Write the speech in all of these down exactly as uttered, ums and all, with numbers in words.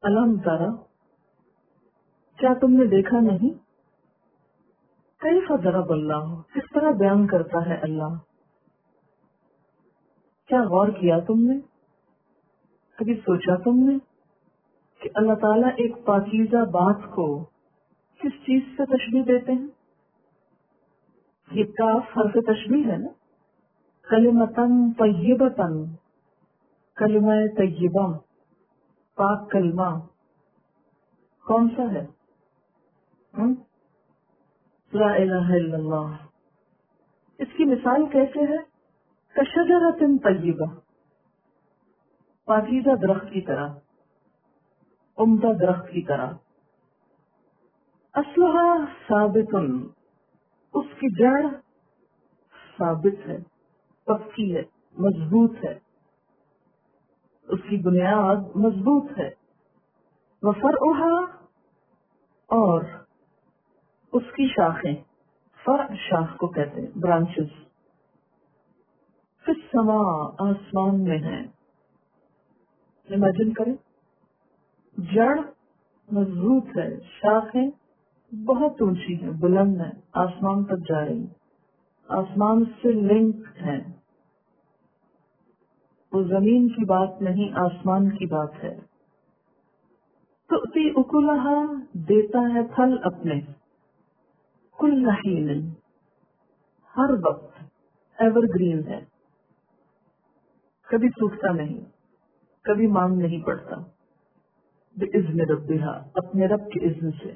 अलम तरा, क्या तुमने देखा नहीं, कैफ दरब अल्लाह, किस तरह बयान करता है अल्लाह। क्या गौर किया तुमने, कभी सोचा तुमने कि अल्लाह ताला एक पाकीज़ा बात को किस चीज से तशबीह देते हैं। ये काफ हर्फ तशबीह है ना। कलिमतन तय्यबतन, कलिमा तय्यबा, पाक कलमा कौन सा है? हुँ? ला इलाहा इल्लल्लाह। इसकी मिसाल कैसे है? कशजरतिन तय्यबा, पाकीज़ा दरख्त की तरह, उम्दा दरख्त की तरह। अस्लहा साबितुन, उसकी जड़ साबित है, पक्की है, मजबूत है, उसकी बुनियाद मजबूत है। वफरउहा, और उसकी शाखें, फर शाख को कहते हैं, ब्रांचेस, फिस समा, आसमान में है। इमेजिन करें, जड़ मजबूत है, शाखें बहुत ऊंची है, बुलंद है, आसमान तक जा रही, आसमान से लिंक है। वो जमीन की बात नहीं, आसमान की बात है। तो उसी उकुलहा, देता है फल अपने, कुल हीन, हर वक्त, एवरग्रीन है, कभी सूखता नहीं, कभी मांग नहीं पड़ता। बिइज़्न रब्बिहा, अपने रब के इज़्न से।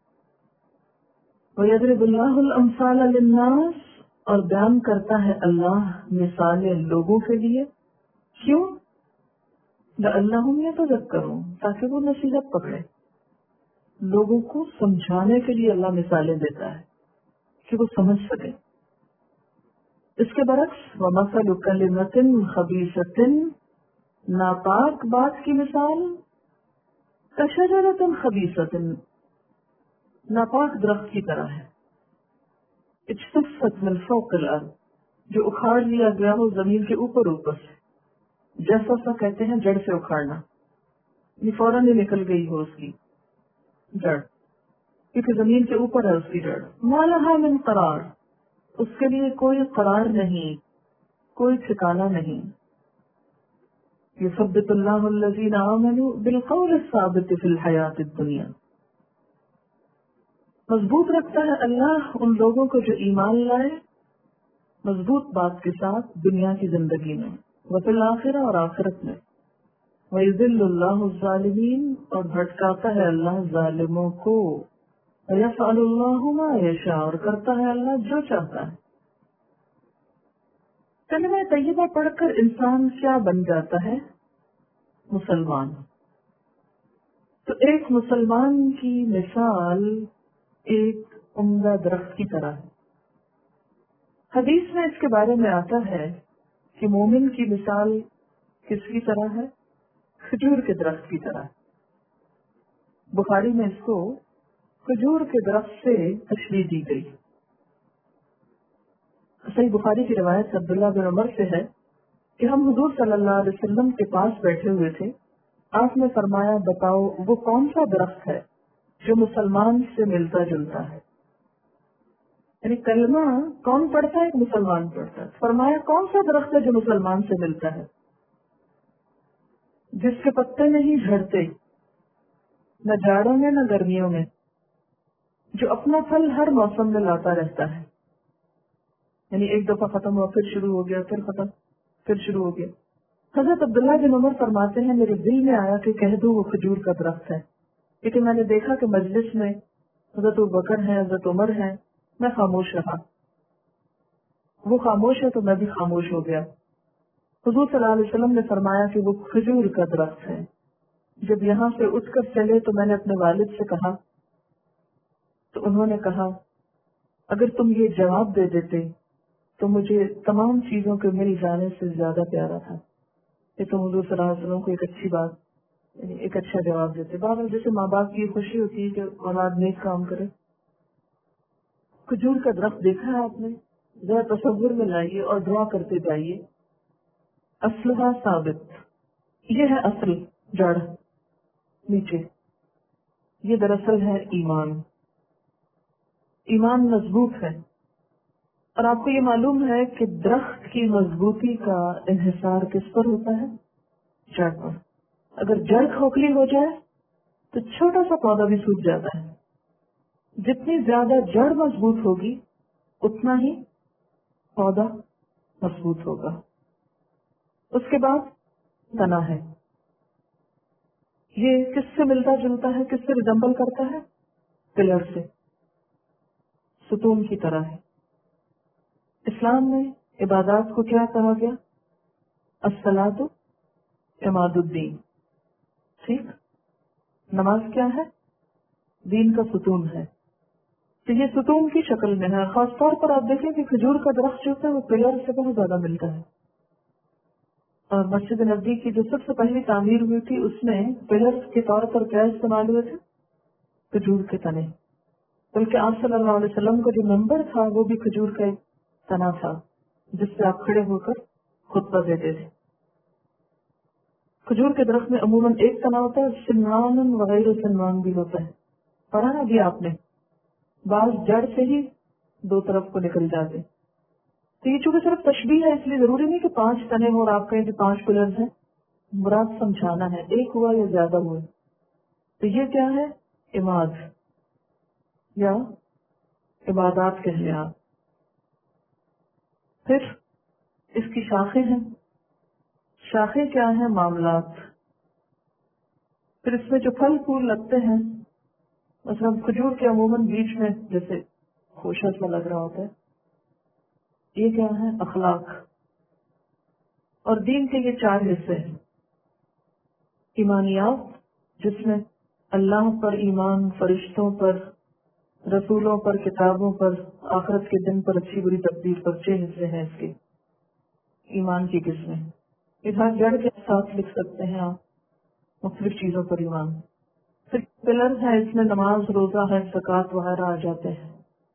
वयदरिबुल्लाहुल अमसाल लिन्नास, और बयान करता है अल्लाह मिसालें लोगों के लिए। क्यों? लअल्लहुम यतज़क्करून, ताकि वो नसीहत पकड़े। लोगों को समझाने के लिए अल्लाह मिसालें देता है कि वो समझ सके। इसके बरक्स, वमसलु कलिमतिन खबीसतिन, नापाक बात की मिसाल, कशजरतिन खबीसतिन, नापाक दरख्त की तरह है। इज्तस्सत मिन फौक़िल अर्ज़, जो उखाड़ लिया गया हो जमीन के ऊपर ऊपर से। जैसा सा कहते हैं जड़ से उखाड़ना, ये फौरन ही निकल गई हो उसकी जड़, क्योंकि जमीन के ऊपर है उसकी जड़। मा लहा मिन करार, उसके लिए कोई करार नहीं, कोई ठिकाना नहीं। युसब्बितुल्लाहु अल्लज़ीना आमनू बिलक़ौलि साबित फ़िल हयातिद दुनिया, मजबूत रखता है अल्लाह उन लोगों को जो ईमान लाए, मजबूत बात के साथ दुनिया की जिंदगी में, वफ़िल आखिरा, और आखिरत में। वयुज़िल्लुल्लाहु ज़ालिमीन, और भटकाता है अल्लाह जालिमों को। वयफ़अलुल्लाहु मा यशा, और करता है अल्लाह जो चाहता है। कलिमा तय्यबा पढ़कर इंसान क्या बन जाता है? मुसलमान। तो एक मुसलमान की मिसाल एक उम्दा दरख्त की तरह है। हदीस में इसके बारे में आता है कि मोमिन की मिसाल किसकी तरह है? खजूर के दरख्त की तरह। बुखारी में इसको खजूर के दरख्त से तशबीह दी गई। सही बुखारी की रिवायत अब्दुल्लाह बिन उमर से है कि हम हुजूर सल्लल्लाहु अलैहि वसल्लम के पास बैठे हुए थे। आपने फरमाया, बताओ वो कौन सा दरख्त है जो मुसलमान से मिलता जुलता है। यानी कलमा कौन पढ़ता है? एक मुसलमान पढ़ता है। फरमाया, कौन सा दरख्त है जो मुसलमान से मिलता है? जिसके पत्ते नहीं झड़ते, न जाड़ों में न गर्मियों में, जो अपना फल हर मौसम में लाता रहता है। यानी एक दफा खत्म हुआ, फिर शुरू हो गया, फिर खत्म, फिर शुरू हो गया। हजरत अब्दुल्लाह बिन उमर फरमाते हैं, मेरे दिल में आया कि कह दूं वो खजूर का दरख्त है, लेकिन मैंने देखा कि मजलिस में हजरत अबू बकर है, हजरत उमर है, मैं खामोश रहा। वो खामोश है तो मैं भी खामोश हो गया। हुजूर सल्लल्लाहु अलैहि वसल्लम ने फरमाया कि वो खजूर का दरख्त है। जब यहाँ से उठकर चले तो मैंने अपने वालिद से कहा, तो उन्होंने कहा, अगर तुम ये जवाब दे देते तो मुझे तमाम चीजों के मिल जाने से ज्यादा प्यारा था। ये तो हुजूर सल्लल्लाहु अलैहि वसल्लम को एक अच्छी बात, एक अच्छा जवाब देते। बहरहाल जैसे माँ बाप की खुशी होती है कि औलाद नेक काम करे। खजूर का दरख्त देखा है आपने? जरा तस्वीर में लाइए और दुआ करते जाइए। असलहा साबित, ये है असल जड़, نیچے، یہ دراصل ہے ایمان. ایمان مضبوط ہے. اور آپ کو یہ معلوم ہے کہ درخت کی مضبوطی کا انحصار کس پر ہوتا ہے؟ جڑ پر. اگر جڑ کھوکھلی ہو جائے تو چھوٹا سا پودا بھی سوکھ جاتا ہے. جتنی زیادہ جڑ مضبوط ہوگی اتنا ہی پودا مضبوط ہوگا. اس کے بعد تنا ہے. یہ کس سے ملتا جلتا ہے، کس سے ریزمبل کرتا ہے؟ پلر سے، ستون کی طرح ہے. اسلام میں عبادات کو کیا کہا گیا؟ الصلاۃ عماد الدین. ٹھیک، نماز کیا ہے؟ دین کا ستون ہے. تو یہ ستون کی شکل میں ہے. خاص طور پر آپ دیکھیں کہ کھجور کا درخت جو ہے وہ پلر سے بہت زیادہ ملتا ہے. اور مسجد نبی کی جو سب سے پہلی تعمیر ہوئی تھی اس میں پلر کے طور پر کیا استعمال ہوئے تھے؟ کھجور کے تنے. بلکہ آپ صلی اللہ علیہ وسلم کا جو ممبر تھا وہ بھی کھجور کا ایک تنا تھا جس سے آپ کھڑے ہو کر خطبہ دیتے تھے. کھجور کے درخت میں عموماً ایک تنا ہوتا ہے، سنوان وغیرہ سنوان بھی ہوتا ہے. پڑھا نا بھی آپ نے، بعض جڑ سے ہی دو طرف کو نکل جاتے. تو یہ چونکہ صرف تشبیہ ہے اس لیے ضروری نہیں کہ پانچ تنے ہو اور آپ کہیں کہ پانچ پلرز ہیں. مراد سمجھانا ہے ایک ہوا یا زیادہ ہوئے. تو یہ کیا ہے؟ عماد یا عبادات کہہ لیں آپ. پھر اس کی شاخیں ہیں. شاخیں کیا ہیں؟ معاملات. پھر اس میں جو پھل پھول لگتے ہیں، مثلا کھجور کے عموماً بیچ میں جیسے خوشہ سا لگ رہا ہوتا ہے، یہ کیا ہے؟ اخلاق. اور دین کے یہ چار حصے ہیں. ایمانیات جس میں اللہ پر ایمان، فرشتوں پر، رسولوں پر، کتابوں پر، آخرت کے دن پر، اچھی بری تقدیر پر. چھ حصے ہیں اس کے ایمان کی قسمیں. ادھر جڑ کے ساتھ لکھ سکتے ہیں آپ مختلف چیزوں پر ایمان. پھر پلر ہے، اس میں نماز، روزہ ہے، زکوٰۃ وغیرہ آ جاتے ہیں.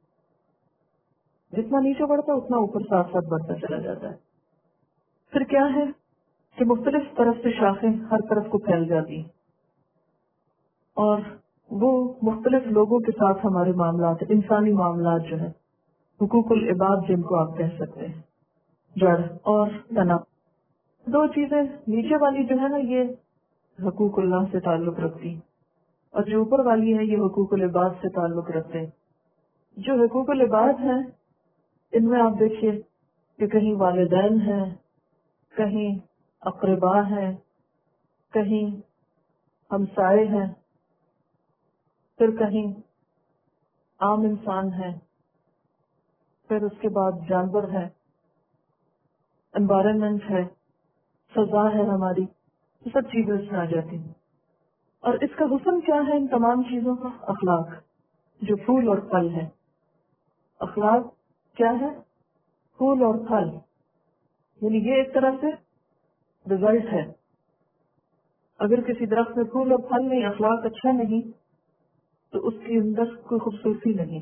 جتنا نیچے بڑھتا ہے اتنا اوپر ساتھ ساتھ بڑھتا چلا جاتا ہے. پھر کیا ہے کہ مختلف طرف سے شاخیں ہر طرف کو پھیل جاتی ہیں اور وہ مختلف لوگوں کے ساتھ ہمارے معاملات، انسانی معاملات جو ہیں، حقوق العباد جن کو آپ کہہ سکتے ہیں. جڑ اور تنا دو چیزیں. نیچے والی جو ہے نا یہ حقوق اللہ سے تعلق رکھتی اور جو اوپر والی ہے یہ حقوق العباد سے تعلق رکھتے ہیں. جو حقوق العباد ہیں ان میں آپ دیکھیے کہ کہیں والدین ہیں، کہیں اقربا ہیں، کہیں ہمسائے ہیں، پھر کہیں عام انسان ہیں، پھر اس کے بعد جانور ہے، انوائرمنٹ ہے، سزا ہے ہماری. یہ سب چیزیں اس میں آ جاتی ہیں. اور اس کا حسن کیا ہے ان تمام چیزوں کا؟ اخلاق جو پھول اور پھل ہے. اخلاق کیا ہے؟ پھول اور پھل. یعنی یہ ایک طرح سے رزلٹ ہے. اگر کسی درخت میں پھول اور پھل نہیں، اخلاق اچھا نہیں، تو اس کے اندر کوئی خوبصورتی نہیں.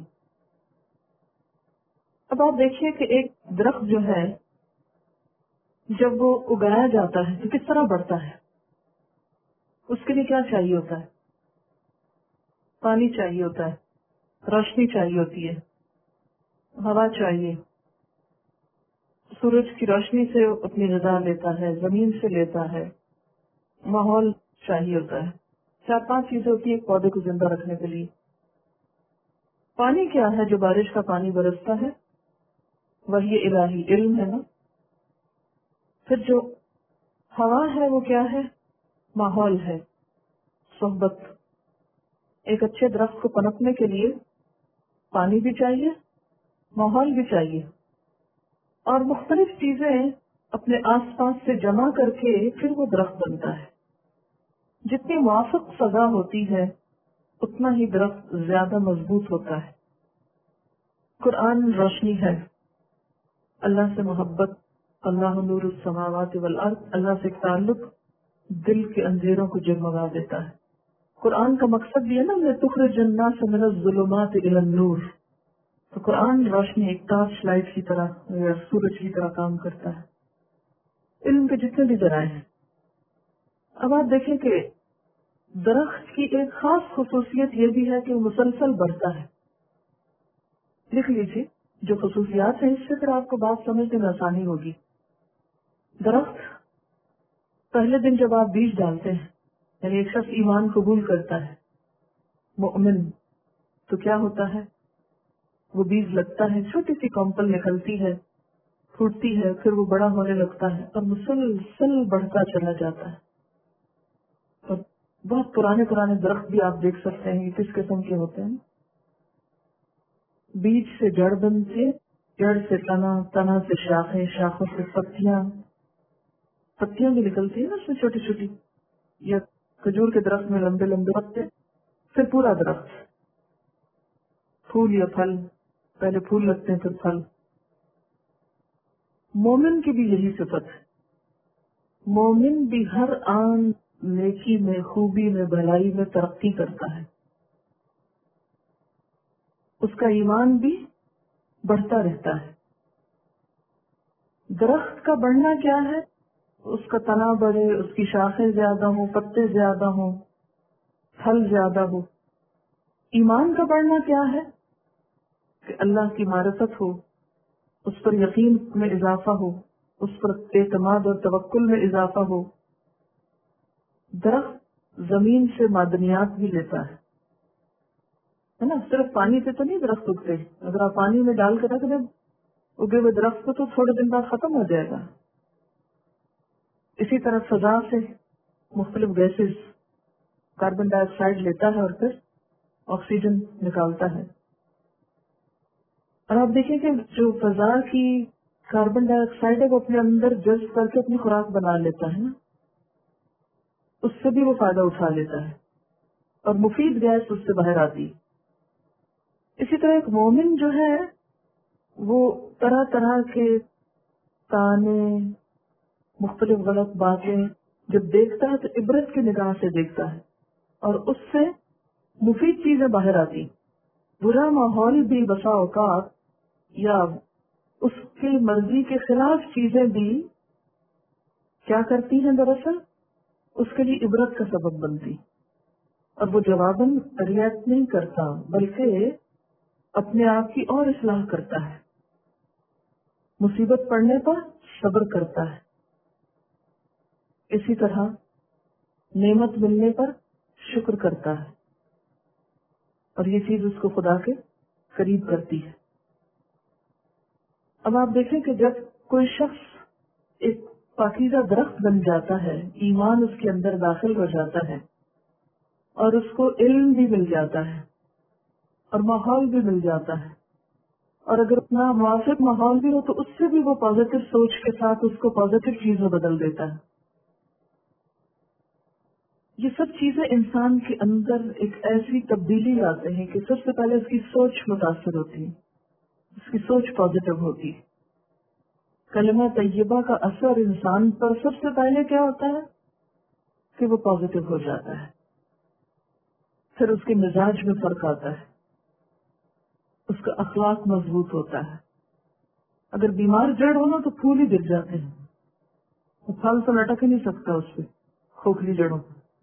اب آپ دیکھیے کہ ایک درخت جو ہے جب وہ اگایا جاتا ہے تو کس طرح بڑھتا ہے. اس کے لیے کیا چاہیے ہوتا ہے؟ پانی چاہیے ہوتا ہے، روشنی چاہیے ہوتی ہے، ہوا چاہیے. سورج کی روشنی سے اپنی غذا لیتا ہے، زمین سے لیتا ہے، ماحول چاہیے ہوتا ہے. چار پانچ چیزیں ہوتی ہیں ایک پودے کو زندہ رکھنے کے لیے. پانی کیا ہے؟ جو بارش کا پانی برستا ہے وہی الہی علم ہے نا. پھر جو ہوا ہے وہ کیا ہے؟ ماحول ہے، صحبت. ایک اچھے درخت کو پنپنے کے لیے پانی بھی چاہیے، ماحول بھی چاہیے، اور مختلف چیزیں اپنے آس پاس سے جمع کر کے پھر وہ درخت بنتا ہے. جتنی موافق فضا ہوتی ہے اتنا ہی درخت زیادہ مضبوط ہوتا ہے. قرآن روشنی ہے، اللہ سے محبت، اللہ نور السماوات والارض، اللہ سے تعلق دل کے اندھیروں کو جگمگا دیتا ہے. قرآن کا مقصد بھی ہے نا لِتُخْرِجَ النَّاسَ مِنَ الظُّلُمَاتِ إِلَى النُّورِ. تو قرآن روشنی ایک ٹارچ لائٹ کی طرح یا سورج کی طرح کام کرتا ہے. علم کے جتنے بھی ذرائع ہیں. اب آپ دیکھیں کہ درخت کی ایک خاص خصوصیت یہ بھی ہے کہ وہ مسلسل بڑھتا ہے. لکھ لیجیے جو خصوصیات ہیں، اس سے پھر آپ کو بات سمجھنے میں آسانی ہوگی. درخت پہلے دن جب آپ بیج ڈالتے ہیں، یعنی ایک شخص ایمان قبول کرتا ہے مومن، تو کیا ہوتا ہے؟ وہ بیج لگتا ہے، چھوٹی سی کمپل نکلتی ہے، پھوٹتی ہے، پھر وہ بڑا ہونے لگتا ہے اور مسلسل بڑھتا چلا جاتا ہے. اور بہت پرانے پرانے درخت بھی آپ دیکھ سکتے ہیں. یہ کس قسم کے ہوتے ہیں؟ بیج سے جڑ بنتے، جڑ سے تنا، تنا سے شاخیں، شاخوں سے پتیاں، پتیاں بھی نکلتی ہیں نا اس میں چھوٹی چھوٹی، یا کھجور کے درخت میں لمبے لمبے پتے، پھر پورا درخت، پھول یا پھل، پہلے پھول لگتے ہیں پھر پھل. مومن کی بھی یہی صفت ہے. مومن بھی ہر آن نیکی میں، خوبی میں، بھلائی میں ترقی کرتا ہے. اس کا ایمان بھی بڑھتا رہتا ہے. درخت کا بڑھنا کیا ہے؟ اس کا تنا بڑھے، اس کی شاخیں زیادہ ہوں، پتے زیادہ ہوں، پھل زیادہ ہو. ایمان کا بڑھنا کیا ہے؟ کہ اللہ کی معرفت ہو، اس پر یقین میں اضافہ ہو، اس پر اعتماد اور توکل میں اضافہ ہو. درخت زمین سے معدنیات بھی لیتا ہے ہے نا. صرف پانی سے تو نہیں درخت اگتے. اگر آپ پانی میں ڈال کے رکھ دیں اگے ہوئے درخت کو تو تھوڑے دن بعد ختم ہو جائے گا. اسی طرح فضا سے مختلف گیسز، کاربن ڈائی آکسائڈ لیتا ہے اور پھر آکسیجن نکالتا ہے. اور آپ دیکھیں کہ جو فضا کی کاربن ڈائی آکسائڈ ہے وہ اپنے اندر جذب کر کے اپنی خوراک بنا لیتا ہے نا، اس سے بھی وہ فائدہ اٹھا لیتا ہے اور مفید گیس اس سے باہر آتی. اسی طرح ایک مومن جو ہے وہ طرح طرح کے تانے، مختلف غلط باتیں جب دیکھتا ہے تو عبرت کی نگاہ سے دیکھتا ہے اور اس سے مفید چیزیں باہر آتی. برا ماحول بھی بسا اوقات یا اس کی مرضی کے خلاف چیزیں بھی کیا کرتی ہیں، دراصل اس کے لیے عبرت کا سبب بنتی. اور وہ جواباً رعایت نہیں کرتا بلکہ اپنے آپ کی اور اصلاح کرتا ہے. مصیبت پڑنے پر صبر کرتا ہے. اسی طرح نعمت ملنے پر شکر کرتا ہے اور یہ چیز اس کو خدا کے قریب کرتی ہے. اب آپ دیکھیں کہ جب کوئی شخص ایک پاکیزہ درخت بن جاتا ہے، ایمان اس کے اندر داخل ہو جاتا ہے اور اس کو علم بھی مل جاتا ہے اور ماحول بھی مل جاتا ہے، اور اگر اتنا موافق ماحول بھی ہو تو اس سے بھی وہ پازیٹو سوچ کے ساتھ اس کو پازیٹو چیز میں بدل دیتا ہے. یہ سب چیزیں انسان کے اندر ایک ایسی تبدیلی لاتے ہیں کہ سب سے پہلے اس کی سوچ متاثر ہوتی ہے، اس کی سوچ پازیٹو ہوتی ہے. کلمہ طیبہ کا اثر انسان پر سب سے پہلے کیا ہوتا ہے کہ وہ پازیٹو ہو جاتا ہے. پھر اس کے مزاج میں فرق آتا ہے، اس کا اخلاق مضبوط ہوتا ہے. اگر بیمار جڑ ہونا تو پھول ہی گر جاتے ہیں، وہ پھل تو لٹک ہی نہیں سکتا اس پہ کھوکھلی جڑوں.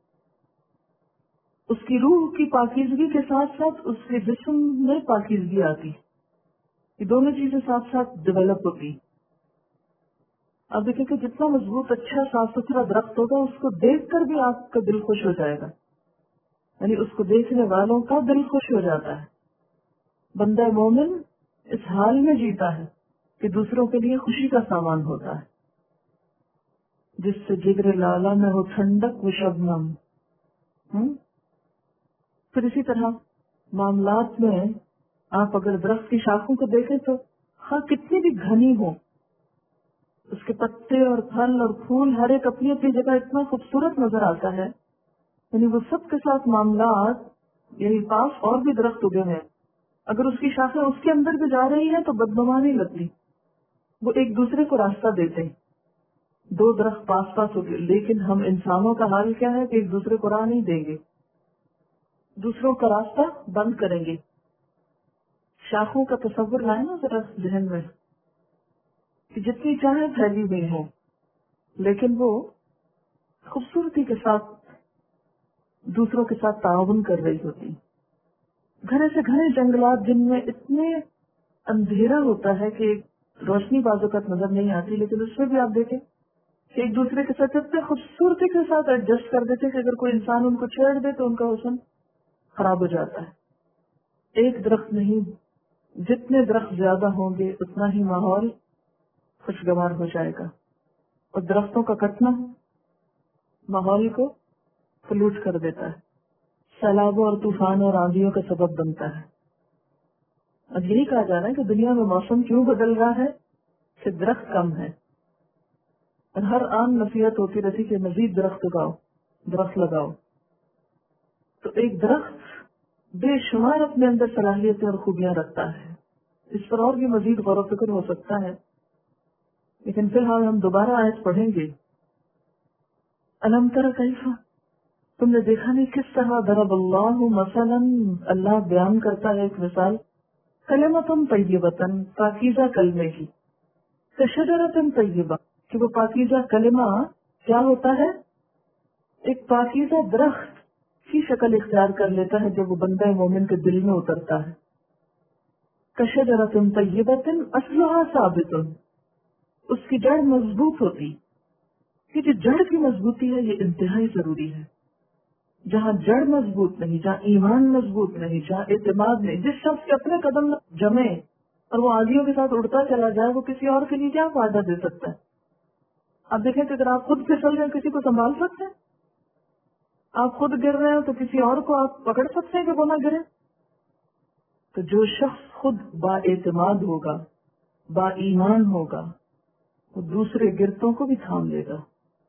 اس کی روح کی پاکیزگی کے ساتھ ساتھ اس کے جسم میں پاکیزگی آتی. یہ دونوں چیزیں ساتھ ساتھ ڈیولپ ہوتی. آپ دیکھیں کہ جتنا مضبوط اچھا صاف ستھرا درخت ہوگا اس کو دیکھ کر بھی آپ کا دل خوش ہو جائے گا، یعنی اس کو دیکھنے والوں کا دل خوش ہو جاتا ہے. بندہ مومن اس حال میں جیتا ہے کہ دوسروں کے لیے خوشی کا سامان ہوتا ہے. جس سے جگر لالا میں ہو ٹھنڈک و شبنم. پھر اسی طرح معاملات میں آپ اگر درخت کی شاخوں کو دیکھیں تو ہاں کتنی بھی گھنی ہو، اس کے پتے اور پھل اور پھول ہر ایک اپنی اپنی جگہ اتنا خوبصورت نظر آتا ہے. یعنی وہ سب کے ساتھ معاملات، یعنی پاس اور بھی درخت اگے ہیں، اگر اس کی شاخیں اس کے اندر بھی جا رہی ہیں تو بدنما نہیں لگتی، وہ ایک دوسرے کو راستہ دیتے ہیں. دو درخت پاس پاس ہو گئے، لیکن ہم انسانوں کا حال کیا ہے کہ ایک دوسرے کو راہ نہیں دیں گے، دوسروں کا راستہ بند کریں گے. شاخوں کا تصور لائیں نا ذرا ذہن میں کہ جتنی چاہے پھیلی ہوئی ہو لیکن وہ خوبصورتی کے ساتھ دوسروں کے ساتھ تعاون کر رہی ہوتی. گھنے سے گھنے جنگلات جن میں اتنے اندھیرا ہوتا ہے کہ روشنی بازو کا نظر نہیں آتی، لیکن اس میں بھی آپ دیکھیں کہ ایک دوسرے کے ساتھ اتنے خوبصورتی کے ساتھ ایڈجسٹ کر دیتے کہ اگر کوئی انسان ان کو چھیڑ دے تو ان کا حسن خراب ہو جاتا ہے. ایک درخت نہیں، جتنے درخت زیادہ ہوں گے اتنا ہی ماحول خوشگوار ہو جائے گا. اور درختوں کا کٹنا ماحول کو پلوٹ کر دیتا ہے، سیلابوں اور طوفانوں اور آندھیوں کا سبب بنتا ہے. اب یہی کہا جا رہا ہے کہ دنیا میں موسم کیوں بدل رہا ہے کہ درخت کم ہے. اور ہر عام نصیحت ہوتی رہتی کہ مزید درخت اگاؤ، درخت لگاؤ. تو ایک درخت بے شمار اپنے اندر صلاحیتیں اور خوبیاں رکھتا ہے. اس پر اور بھی مزید غور و فکر ہو سکتا ہے، لیکن فی الحال ہم دوبارہ آیت پڑھیں گے. الم تر کیف، تم نے دیکھا نہیں کس طرح ضرب اللہ مثلا، اللہ بیان کرتا ہے ایک مثال، کلمۃ طیبۃ، پاکیزہ کلمے کی، کشجرۃ طیبہ، کہ وہ پاکیزہ کلمہ کیا ہوتا ہے، ایک پاکیزہ درخت کی شکل اختیار کر لیتا ہے جب وہ بندہ مومن کے دل میں اترتا ہے. کشجرۃ طیبۃ اصلھا ثابت، اس کی جڑ مضبوط ہوتی. کہ جو جڑ کی مضبوطی ہے یہ انتہائی ضروری ہے. جہاں جڑ مضبوط نہیں، جہاں ایمان مضبوط نہیں، جہاں اعتماد نہیں، جس شخص کے اپنے قدم جمے اور وہ آندھیوں کے ساتھ اڑتا چلا جائے، وہ کسی اور کے لیے کیا فائدہ دے سکتا ہے. آپ دیکھیں کہ اگر آپ خود پھسل رہے ہیں کسی کو سنبھال سکتے ہیں؟ آپ خود گر رہے ہیں تو کسی اور کو آپ پکڑ سکتے ہیں کہ وہ نہ گرے؟ تو جو شخص خود با اعتماد ہوگا، با ایمان ہوگا، وہ دوسرے گرتوں کو بھی تھام لے گا.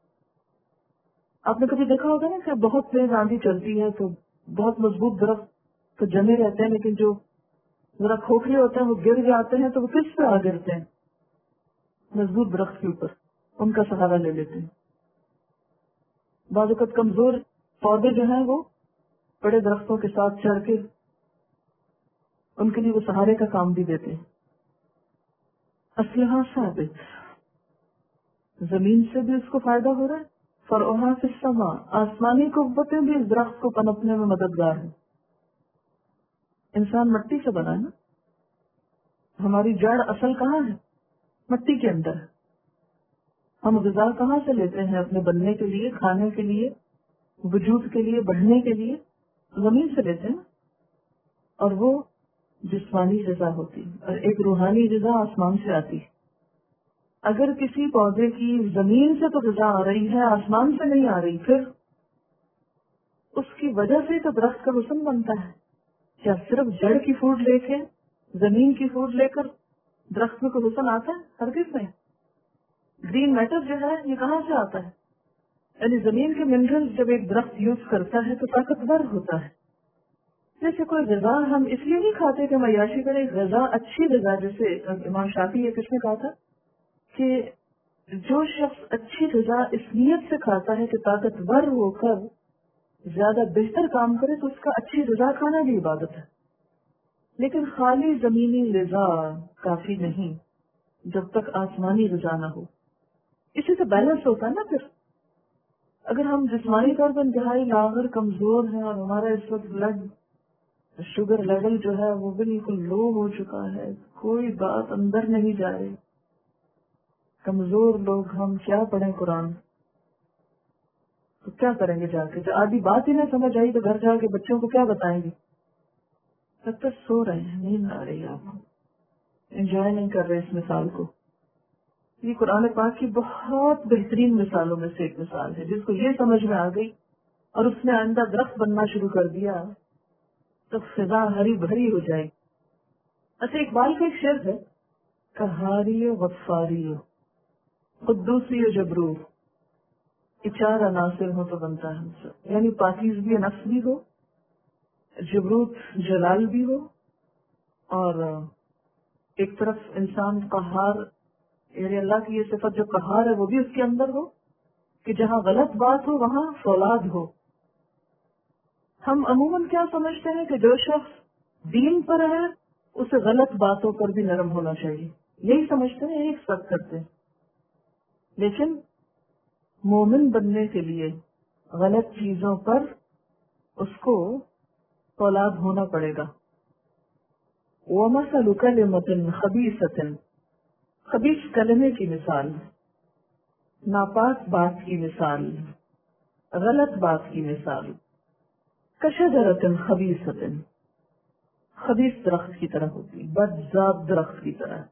آپ نے کبھی دیکھا ہوگا نا کہ بہت تیز آندھی چلتی ہے تو بہت مضبوط درخت تو جمے رہتے ہیں، لیکن جو ذرا کھوکھلے ہوتے ہیں وہ گر جاتے ہیں، تو وہ کس پہ آ گرتے ہیں؟ مضبوط درخت کے اوپر ان کا سہارا لے لیتے ہیں. بعض اوقات کمزور پودے جو ہیں وہ بڑے درختوں کے ساتھ چڑھ کے ان کے لیے وہ سہارے کا کام بھی دیتے ہیں. اصلھا ثابت، زمین سے بھی اس کو فائدہ ہو رہا ہے. فرعها فی السماء، آسمانی قوتیں بھی اس درخت کو پنپنے میں مددگار ہیں. انسان مٹی سے بنا ہے نا، ہماری جڑ اصل کہاں ہے؟ مٹی کے اندر. ہم غذا کہاں سے لیتے ہیں اپنے بننے کے لیے، کھانے کے لیے، وجود کے لیے، بڑھنے کے لیے؟ زمین سے لیتے ہیں. اور وہ جسمانی غذا ہوتی ہے اور ایک روحانی غذا آسمان سے آتی ہے. اگر کسی پودے کی زمین سے تو غذا آ رہی ہے، آسمان سے نہیں آ رہی، پھر اس کی وجہ سے تو درخت کا حسن بنتا ہے. کیا صرف جڑ کی فوڈ لے کے، زمین کی فوڈ لے کر درخت میں کوئی حسن آتا ہے؟ ہرگز نہیں. گرین میٹر جو ہے یہ کہاں سے آتا ہے؟ یعنی زمین کے منرل جب ایک درخت یوز کرتا ہے تو طاقتور ہوتا ہے. جیسے کوئی غذا ہم اس لیے نہیں کھاتے کہ ہم عیاشی کریں. غذا اچھی غذا، جیسے امام شافعی یہ کس نے کہا تھا کہ جو شخص اچھی غذا اس نیت سے کھاتا ہے کہ طاقتور ہو کر زیادہ بہتر کام کرے تو اس کا اچھی غذا کھانا بھی عبادت ہے. لیکن خالی زمینی غذا کافی نہیں جب تک آسمانی غذا نہ ہو. اسی سے بیلنس ہوتا ہے نا. پھر اگر ہم جسمانی طور پر انتہائی لاغر کمزور ہیں اور ہمارا اس وقت بلڈ شوگر لیول جو ہے وہ بالکل لو ہو چکا ہے، کوئی بات اندر نہیں جا رہی، کمزور لوگ ہم کیا پڑھیں قرآن، تو کیا کریں گے جا کے؟ جو آدھی بات ہی نہ سمجھ آئی تو گھر جا کے بچوں کو کیا بتائیں گے؟ تب تک سو رہے ہیں، نیند آ رہی ہے، آپ انجوائے نہیں کر رہے اس مثال کو. یہ قرآن پاک کی بہت بہترین مثالوں میں سے ایک مثال ہے. جس کو یہ سمجھ میں آ گئی اور اس نے آئندہ درخت بننا شروع کر دیا تو فضا ہری بھری ہو جائے. اچھا، اقبال کا ایک شعر ہے، کہاری و غفاری و قدوسی و جبرو، یہ چار عناصر ہو تو بنتا ہے. یعنی پاکیزگی نفس بھی ہو، جبروت جلال بھی ہو، اور ایک طرف انسان قہار، یعنی اللہ کی یہ صفت جو قہار ہے وہ بھی اس کے اندر ہو کہ جہاں غلط بات ہو وہاں فولاد ہو. ہم عموماً کیا سمجھتے ہیں کہ جو شخص دین پر ہے اسے غلط باتوں پر بھی نرم ہونا چاہیے، یہی سمجھتے ہیں، یہی ایکسپیکٹ کرتے ہیں. لیکن مومن بننے کے لیے غلط چیزوں پر اس کو اولاد ہونا پڑے گا. وَمَثَلُ كَلِمَةٍ خَبِيثَةٍ، خبیث کلمے کی مثال، ناپاک بات کی مثال، غلط بات کی مثال، کشجرۃ خبیثۃ، خبیث درخت کی طرح ہوتی، بدذات درخت کی طرح،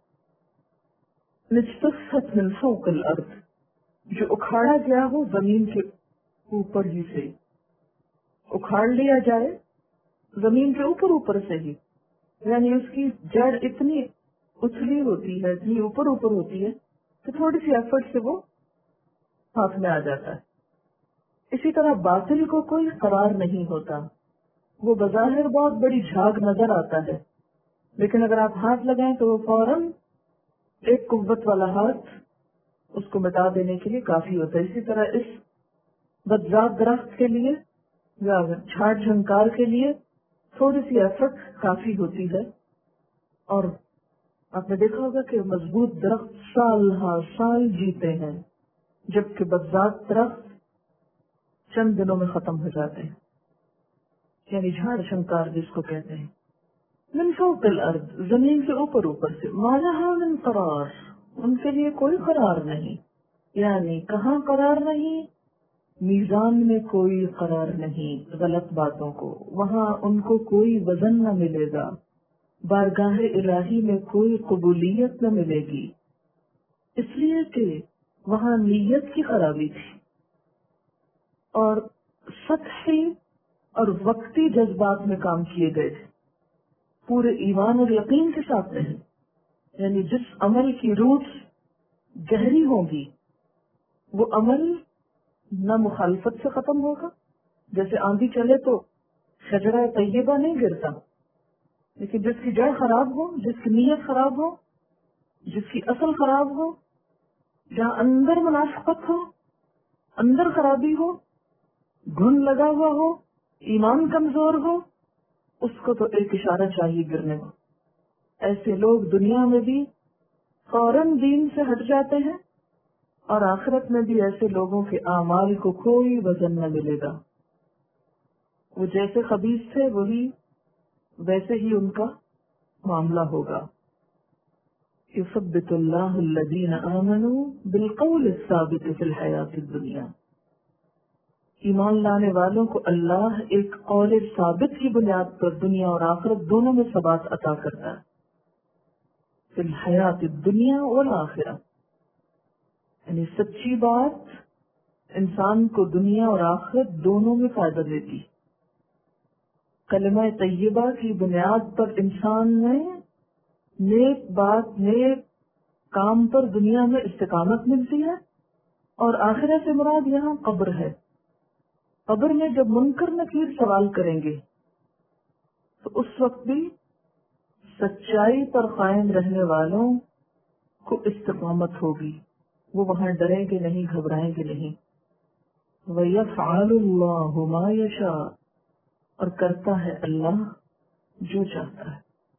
اجتثت من فوق الارض، جو اکھاڑا گیا ہو زمین کے اوپر ہی سے، اکھاڑ لیا جائے زمین کے اوپر اوپر سے ہی، یعنی اس کی جڑ اتنی اتلی ہوتی ہے، اتنی اوپر اوپر ہوتی ہے کہ تھوڑی سی ایفرٹ سے وہ ہاتھ میں آ جاتا ہے. اسی طرح باطل کو کوئی قرار نہیں ہوتا، وہ بظاہر بہت بڑی جھاگ نظر آتا ہے، لیکن اگر آپ ہاتھ لگائیں تو وہ فوراً ایک قوت والا ہاتھ اس کو مٹا دینے کے لیے کافی ہوتا ہے. اسی طرح اس بدذات درخت کے لیے یا جھاڑ جھنکار کے لیے تھوڑی سی ایفرٹ کافی ہوتی ہے. اور آپ نے دیکھا ہوگا کہ مضبوط درخت سال ہاں سال جیتے ہیں، جبکہ بدذات درخت چند دنوں میں ختم ہو جاتے ہیں، یعنی جھاڑ جھنکار جس کو کہتے ہیں. من فوق الارض، زمین کے اوپر اوپر سے، ما لها من قرار، ان کے لیے کوئی قرار نہیں. یعنی کہاں قرار نہیں؟ میزان میں کوئی قرار نہیں غلط باتوں کو، وہاں ان کو کوئی وزن نہ ملے گا، بارگاہ الہی میں کوئی قبولیت نہ ملے گی، اس لیے کہ وہاں نیت کی خرابی تھی اور سطحی اور وقتی جذبات میں کام کیے گئے تھے، پورے ایمان اور یقین کے ساتھ نہیں. یعنی جس عمل کی روٹس گہری ہوں گی وہ عمل نہ مخالفت سے ختم ہوگا، جیسے آندھی چلے تو شجرہ طیبہ نہیں گرتا، لیکن جس کی جڑ خراب ہو، جس کی نیت خراب ہو، جس کی اصل خراب ہو، جہاں اندر منافقت ہو، اندر خرابی ہو، گھن لگا ہوا ہو، ایمان کمزور ہو، اس کو تو ایک اشارہ چاہیے گرنے کو. ایسے لوگ دنیا میں بھی فوراً دین سے ہٹ جاتے ہیں اور آخرت میں بھی ایسے لوگوں کے اعمال کو کوئی وزن نہ ملے گا. وہ جیسے خبیث تھے وہی ویسے ہی ان کا معاملہ ہوگا. یثبت اللہ الذین آمنوا بالقول الثابت فی الحیات الدنیا، ایمان لانے والوں کو اللہ ایک قول ثابت کی بنیاد پر دنیا اور آخرت دونوں میں ثبات عطا کرتا ہے. فی الحیات الدنیا والآخرہ، یعنی سچی بات انسان کو دنیا اور آخرت دونوں میں فائدہ دیتی. کلمہ طیبہ کی بنیاد پر انسان میں نیک بات نیک کام پر دنیا میں استقامت ملتی ہے، اور آخرت سے مراد یہاں قبر ہے. قبر میں جب منکر نکیر سوال کریں گے تو اس وقت بھی سچائی پر قائم رہنے والوں کو استقامت ہوگی، وہ وہاں ڈریں گے نہیں، گھبرائیں گے نہیں. وَيَفْعَلُ اللَّهُ مَا يَشَاءُ، اور کرتا ہے اللہ جو چاہتا ہے.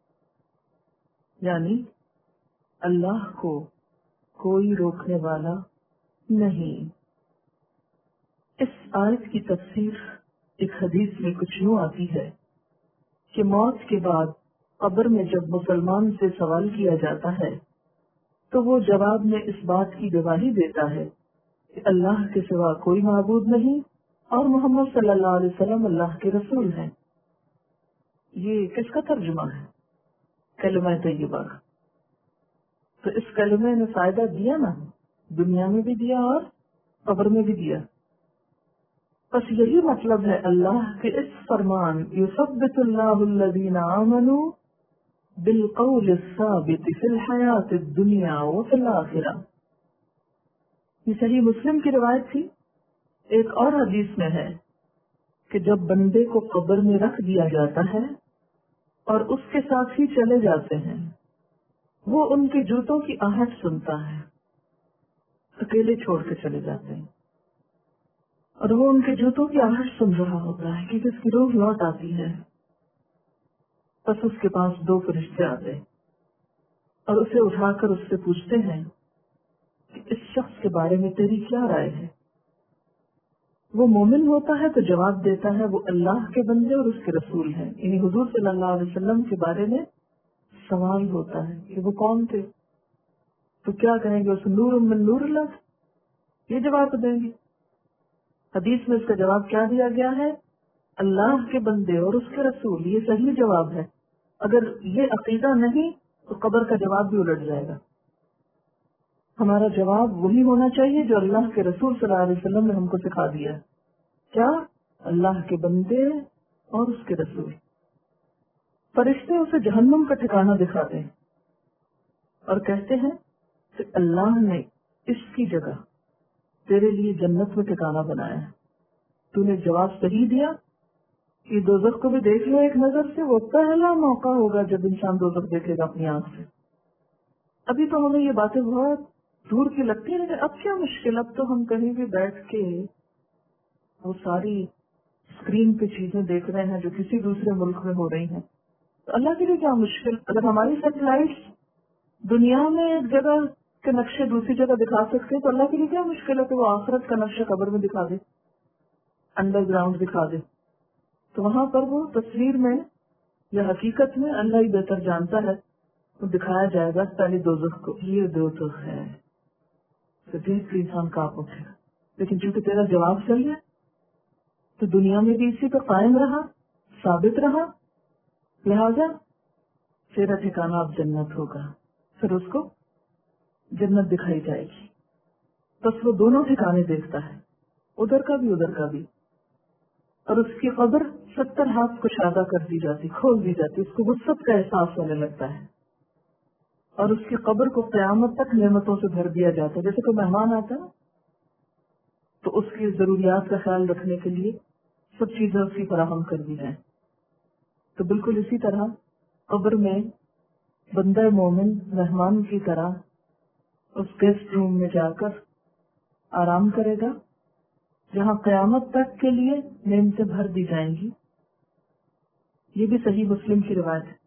یعنی اللہ کو کوئی روکنے والا نہیں. اس آیت کی تفسیر ایک حدیث میں کچھ یوں آتی ہے کہ موت کے بعد قبر میں جب مسلمان سے سوال کیا جاتا ہے تو وہ جواب میں اس بات کی گواہی دیتا ہے کہ اللہ کے سوا کوئی معبود نہیں اور محمد صلی اللہ علیہ وسلم اللہ کے رسول ہیں. یہ کس کا ترجمہ ہے؟ کلمہ طیبہ کا. تو اس کلمے نے فائدہ دیا نا، دنیا میں بھی دیا اور قبر میں بھی دیا. بس یہی مطلب ہے اللہ کے اس فرمان یثبت اللہ الذین آمنوا بالقول الثابت فی الحیات الدنیا وفی الآخرہ. یہ صحیح مسلم کی روایت تھی. ایک اور حدیث میں ہے کہ جب بندے کو قبر میں رکھ دیا جاتا ہے اور اس کے ساتھ ہی چلے جاتے ہیں، وہ ان کے جوتوں کی آہٹ سنتا ہے، اکیلے چھوڑ کے چلے جاتے ہیں، اور وہ ان کے جوتوں کی آہٹ سن رہا ہوتا ہے کیونکہ اس کی روح لوٹ آتی ہے. بس اس کے پاس دو فرشتے آتے اور اسے اٹھا کر اس سے پوچھتے ہیں کہ اس شخص کے بارے میں تیری کیا رائے ہے؟ وہ مومن ہوتا ہے تو جواب دیتا ہے وہ اللہ کے بندے اور اس کے رسول ہیں. یعنی حضور صلی اللہ علیہ وسلم کے بارے میں سوال ہوتا ہے کہ وہ کون تھے، تو کیا کہیں گے؟ اس نور من نور اللہ، یہ جواب دیں گے. حدیث میں اس کا جواب کیا دیا گیا ہے؟ اللہ کے بندے اور اس کے رسول. یہ صحیح جواب ہے. اگر یہ عقیدہ نہیں تو قبر کا جواب بھی الٹ جائے گا. ہمارا جواب وہی ہونا چاہیے جو اللہ کے رسول صلی اللہ علیہ وسلم نے ہم کو سکھا دیا. کیا؟ اللہ کے بندے اور اس کے رسول. فرشتے اسے جہنم کا ٹھکانہ دکھاتے ہیں اور کہتے ہیں کہ اللہ نے اس کی جگہ تیرے لیے جنت میں ٹھکانہ بنایا ہے. تو نے جواب صحیح دیا. یہ دوزخ کو بھی دیکھ لو ایک نظر سے. وہ پہلا موقع ہوگا جب انسان دوزخ دیکھے گا اپنی آنکھ سے. ابھی تو ہمیں یہ باتیں بہت دور کی لگتی ہیں، اب کیا مشکل، اب تو ہم کہیں بھی بیٹھ کے وہ ساری اسکرین پہ چیزیں دیکھ رہے ہیں جو کسی دوسرے ملک میں ہو رہی ہیں. تو اللہ کے لیے کیا مشکل؟ اگر ہماری سیٹلائٹ دنیا میں ایک جگہ کے نقشے دوسری جگہ دکھا سکتے تو اللہ کے لیے کیا مشکل ہے کہ وہ آخرت کا نقشہ قبر میں دکھا دے، انڈر گراؤنڈ دکھا دے. تو وہاں پر وہ تصویر میں یا حقیقت میں اللہ ہی بہتر جانتا ہے، وہ دکھایا جائے گا پہلے دوزخ کو، یہ دوزخ ہے. تو دیکھ کے انسان کاپ اٹھے گا. لیکن چونکہ تیرا جواب صحیح ہے تو دنیا میں بھی اسی پہ قائم رہا، ثابت رہا، لہذا تیرا ٹھکانہ اب جنت ہوگا. پھر اس کو جنت دکھائی جائے گی. بس وہ دونوں ٹھکانے دیکھتا ہے، ادھر کا بھی ادھر کا بھی. اور اس کی قبر ستر ہاتھ کشادہ کر دی جاتی، کھول دی جاتی. اس کو وسعت کا احساس ہونے لگتا ہے اور اس کی قبر کو قیامت تک نعمتوں سے بھر دیا جاتا ہے. جیسے کوئی مہمان آتا ہے تو اس کی ضروریات کا خیال رکھنے کے لیے سب چیزیں اس کی فراہم کر دی جائیں. تو بالکل اسی طرح قبر میں بندہ مومن مہمان کی طرح اس گیسٹ روم میں جا کر آرام کرے گا جہاں قیامت تک کے لیے نعمتیں بھر دی جائیں گی. یہ بھی صحیح مسلم کی روایت ہے.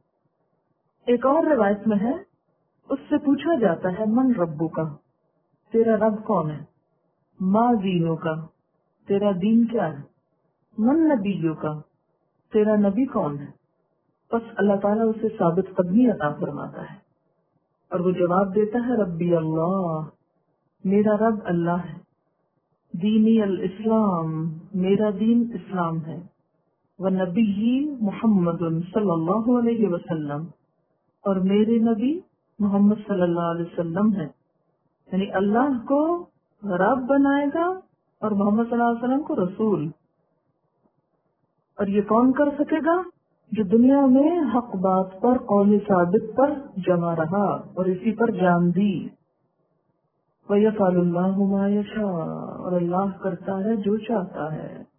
ایک اور روایت میں ہے، اس سے پوچھا جاتا ہے من ربو کا، تیرا رب کون ہے؟ ما دینوں کا، تیرا دین کیا ہے؟ من نبیوں کا، تیرا نبی کون ہے؟ بس اللہ تعالیٰ اسے ثابت قدمی عطا فرماتا ہے اور وہ جواب دیتا ہے ربی اللہ، میرا رب اللہ ہے. دینی الاسلام، میرا دین اسلام ہے. ونبی محمد صلی اللہ علیہ وسلم، اور میرے نبی محمد صلی اللہ علیہ وسلم ہے. یعنی اللہ کو رب بنائے گا اور محمد صلی اللہ علیہ وسلم کو رسول. اور یہ کون کر سکے گا؟ جو دنیا میں حق بات پر، قول ثابت پر جمع رہا اور اسی پر جان دی. وَيَفْعَلُ اللَّهُ مَا يَشَاءُ، اور اللہ کرتا ہے جو چاہتا ہے.